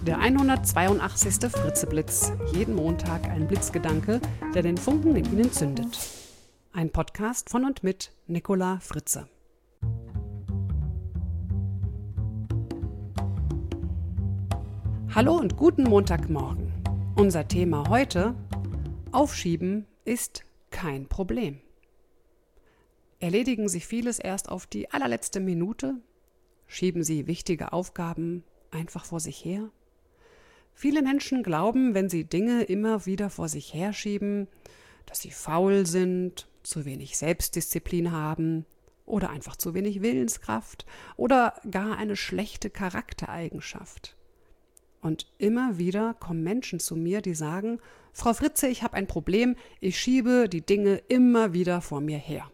Der 182. Fritzeblitz. Jeden Montag ein Blitzgedanke, der den Funken in Ihnen zündet. Ein Podcast von und mit Nicola Fritze. Hallo und guten Montagmorgen. Unser Thema heute: Aufschieben ist kein Problem. Erledigen Sie vieles erst auf die allerletzte Minute? Schieben Sie wichtige Aufgaben einfach vor sich her? Viele Menschen glauben, wenn sie Dinge immer wieder vor sich herschieben, dass sie faul sind, zu wenig Selbstdisziplin haben oder einfach zu wenig Willenskraft oder gar eine schlechte Charaktereigenschaft. Und immer wieder kommen Menschen zu mir, die sagen: Frau Fritze, ich habe ein Problem, ich schiebe die Dinge immer wieder vor mir her.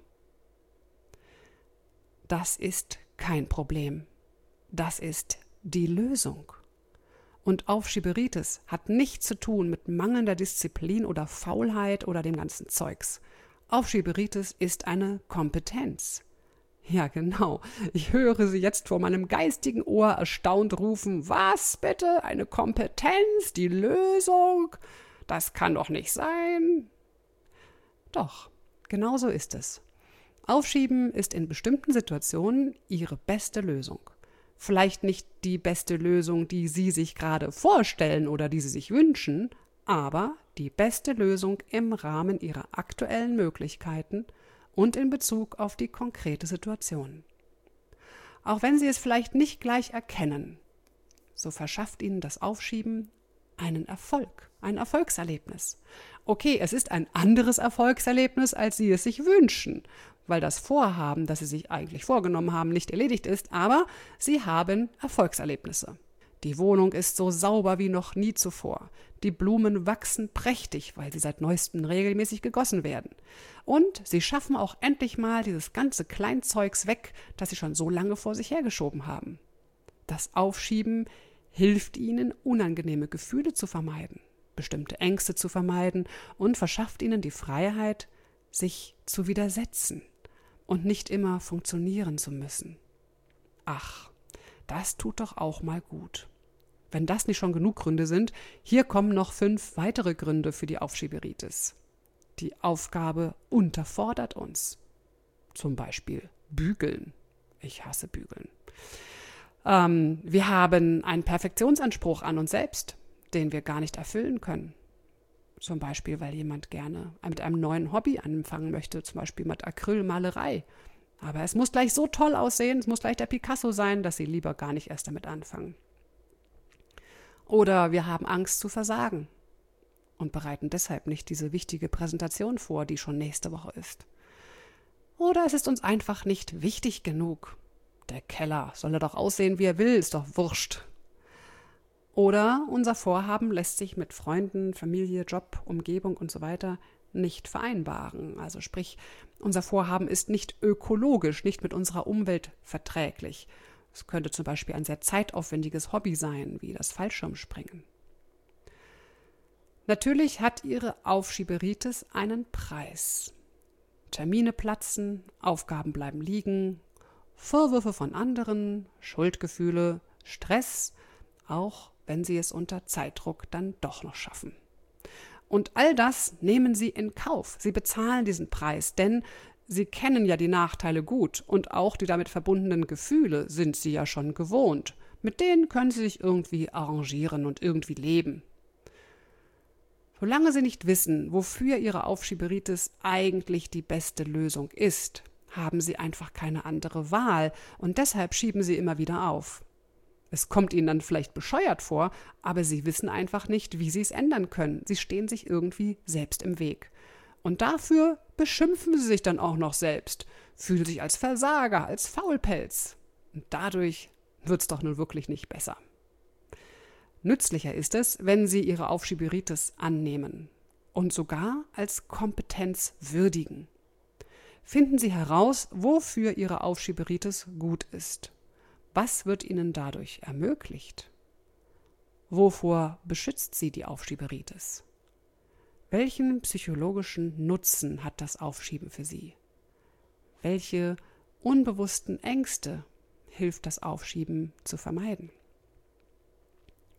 Das ist kein Problem. Das ist die Lösung. Und Aufschieberitis hat nichts zu tun mit mangelnder Disziplin oder Faulheit oder dem ganzen Zeugs. Aufschieberitis ist eine Kompetenz. Ja, genau. Ich höre Sie jetzt vor meinem geistigen Ohr erstaunt rufen: Was bitte? Eine Kompetenz? Die Lösung? Das kann doch nicht sein. Doch, genau so ist es. Aufschieben ist in bestimmten Situationen Ihre beste Lösung. Vielleicht nicht die beste Lösung, die Sie sich gerade vorstellen oder die Sie sich wünschen, aber die beste Lösung im Rahmen Ihrer aktuellen Möglichkeiten und in Bezug auf die konkrete Situation. Auch wenn Sie es vielleicht nicht gleich erkennen, so verschafft Ihnen das Aufschieben einen Erfolg, ein Erfolgserlebnis. Okay, es ist ein anderes Erfolgserlebnis, als Sie es sich wünschen, weil das Vorhaben, das Sie sich eigentlich vorgenommen haben, nicht erledigt ist, aber Sie haben Erfolgserlebnisse. Die Wohnung ist so sauber wie noch nie zuvor. Die Blumen wachsen prächtig, weil sie seit neuestem regelmäßig gegossen werden. Und Sie schaffen auch endlich mal dieses ganze Kleinzeugs weg, das Sie schon so lange vor sich hergeschoben haben. Das Aufschieben hilft Ihnen, unangenehme Gefühle zu vermeiden, bestimmte Ängste zu vermeiden und verschafft Ihnen die Freiheit, sich zu widersetzen und nicht immer funktionieren zu müssen. Ach, das tut doch auch mal gut. Wenn das nicht schon genug Gründe sind, hier kommen noch 5 weitere Gründe für die Aufschieberitis. Die Aufgabe unterfordert uns. Zum Beispiel Bügeln. Ich hasse Bügeln. Wir haben einen Perfektionsanspruch an uns selbst, den wir gar nicht erfüllen können. Zum Beispiel, weil jemand gerne mit einem neuen Hobby anfangen möchte, zum Beispiel mit Acrylmalerei. Aber es muss gleich so toll aussehen, es muss gleich der Picasso sein, dass sie lieber gar nicht erst damit anfangen. Oder wir haben Angst zu versagen und bereiten deshalb nicht diese wichtige Präsentation vor, die schon nächste Woche ist. Oder es ist uns einfach nicht wichtig genug. Der Keller soll er doch aussehen, wie er will, ist doch wurscht. Oder unser Vorhaben lässt sich mit Freunden, Familie, Job, Umgebung und so weiter nicht vereinbaren. Also sprich, unser Vorhaben ist nicht ökologisch, nicht mit unserer Umwelt verträglich. Es könnte zum Beispiel ein sehr zeitaufwendiges Hobby sein, wie das Fallschirmspringen. Natürlich hat Ihre Aufschieberitis einen Preis. Termine platzen, Aufgaben bleiben liegen, Vorwürfe von anderen, Schuldgefühle, Stress, auch wenn Sie es unter Zeitdruck dann doch noch schaffen. Und all das nehmen Sie in Kauf. Sie bezahlen diesen Preis, denn Sie kennen ja die Nachteile gut und auch die damit verbundenen Gefühle sind Sie ja schon gewohnt. Mit denen können Sie sich irgendwie arrangieren und irgendwie leben. Solange Sie nicht wissen, wofür Ihre Aufschieberitis eigentlich die beste Lösung ist, haben Sie einfach keine andere Wahl und deshalb schieben Sie immer wieder auf. Es kommt Ihnen dann vielleicht bescheuert vor, aber Sie wissen einfach nicht, wie Sie es ändern können. Sie stehen sich irgendwie selbst im Weg. Und dafür beschimpfen Sie sich dann auch noch selbst, fühlen sich als Versager, als Faulpelz. Und dadurch wird es doch nun wirklich nicht besser. Nützlicher ist es, wenn Sie Ihre Aufschieberitis annehmen und sogar als Kompetenz würdigen. Finden Sie heraus, wofür Ihre Aufschieberitis gut ist. Was wird Ihnen dadurch ermöglicht? Wovor beschützt Sie die Aufschieberitis? Welchen psychologischen Nutzen hat das Aufschieben für Sie? Welche unbewussten Ängste hilft das Aufschieben zu vermeiden?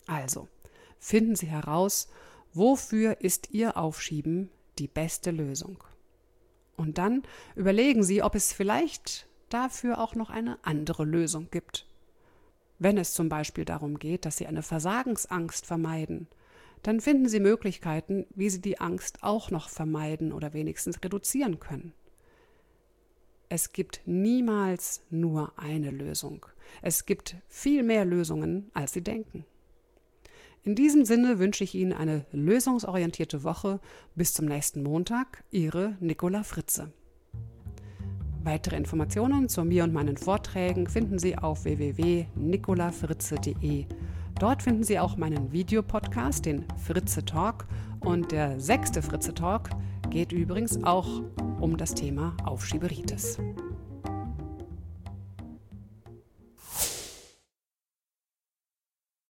Also, finden Sie heraus, wofür ist Ihr Aufschieben die beste Lösung. Und dann überlegen Sie, ob es vielleicht dafür auch noch eine andere Lösung gibt. Wenn es zum Beispiel darum geht, dass Sie eine Versagensangst vermeiden, dann finden Sie Möglichkeiten, wie Sie die Angst auch noch vermeiden oder wenigstens reduzieren können. Es gibt niemals nur eine Lösung. Es gibt viel mehr Lösungen, als Sie denken. In diesem Sinne wünsche ich Ihnen eine lösungsorientierte Woche. Bis zum nächsten Montag, Ihre Nicola Fritze. Weitere Informationen zu mir und meinen Vorträgen finden Sie auf www.nicolafritze.de. Dort finden Sie auch meinen Videopodcast, den Fritze Talk. Und der 6. Fritze Talk geht übrigens auch um das Thema Aufschieberitis.